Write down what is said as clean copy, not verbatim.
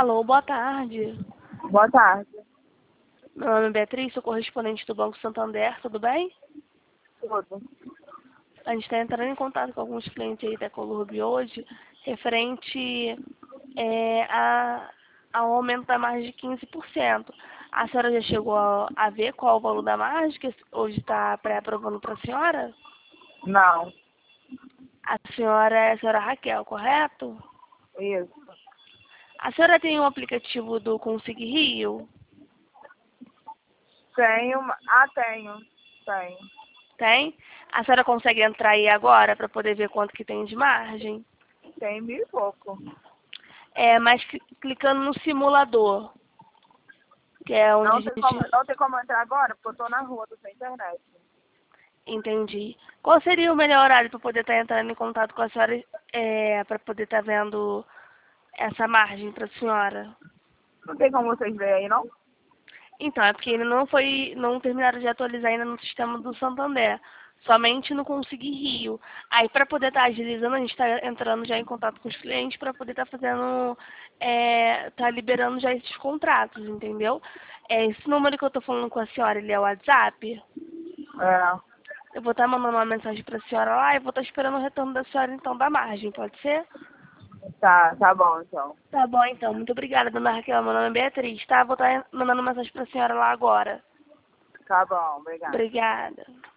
Alô, boa tarde. Boa tarde. Meu nome é Beatriz, sou correspondente do Banco Santander, tudo bem? Tudo. A gente está entrando em contato com alguns clientes aí da Colurb hoje, referente ao aumento da margem de 15%. A senhora já chegou a ver qual o valor da margem que hoje está pré-aprovando para a senhora? Não. A senhora é a senhora Raquel, correto? Isso. A senhora tem um aplicativo do Consig Rio? Tenho. Tenho. Tenho. Tem? A senhora consegue entrar aí agora para poder ver quanto que tem de margem? Tem 1.000 e pouco. Mas clicando no simulador, que é onde a gente... Não tem como entrar agora, porque eu tô na rua, tô sem internet. Entendi. Qual seria o melhor horário para poder estar entrando em contato com a senhora, para poder estar vendo essa margem para a senhora? Não tem como vocês verem aí, não? Então, é porque ainda não terminaram de atualizar ainda no sistema do Santander. Somente no Consig Rio. Aí, para poder estar agilizando, a gente está entrando já em contato com os clientes para poder estar fazendo, tá liberando já esses contratos, entendeu? Esse número que eu estou falando com a senhora, ele é o WhatsApp? É. Eu vou estar mandando uma mensagem para a senhora lá e vou estar esperando o retorno da senhora, então, da margem, pode ser? Tá bom, então. Tá bom, então. Muito obrigada, dona Raquel. Meu nome é Beatriz, tá? Vou estar mandando mensagem para a senhora lá agora. Tá bom, obrigada. Obrigada.